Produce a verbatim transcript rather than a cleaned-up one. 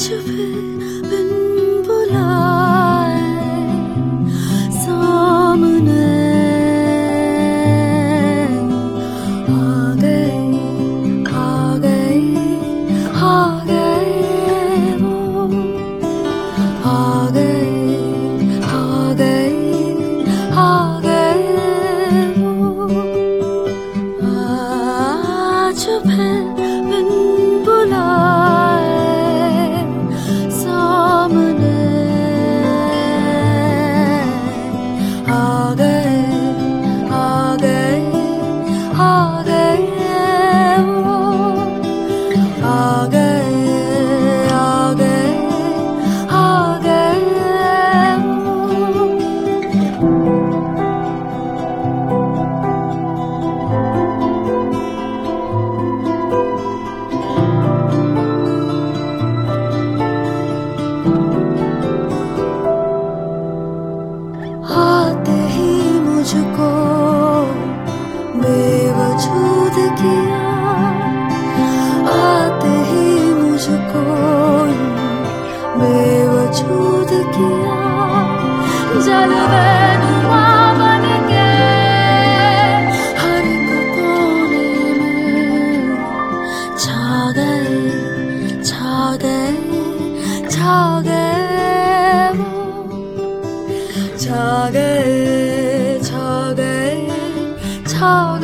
आज भी बिन बुलाए सामने आ गए, आ गए, आ गए वो, आ गए, आ गए, आ गए वो। आज भी बिन बुलाए सामने आ गए, आ गए, आ गए वो, आ गए, आ गए, आ गए वो। आते ही मुझको बेवजूद किया, आते ही मुझको बेवजूद किया। जलवे नुमा बन के हर एक कोने में छा गए, छा गए, छा गए वो, छा गए, छा गए, छा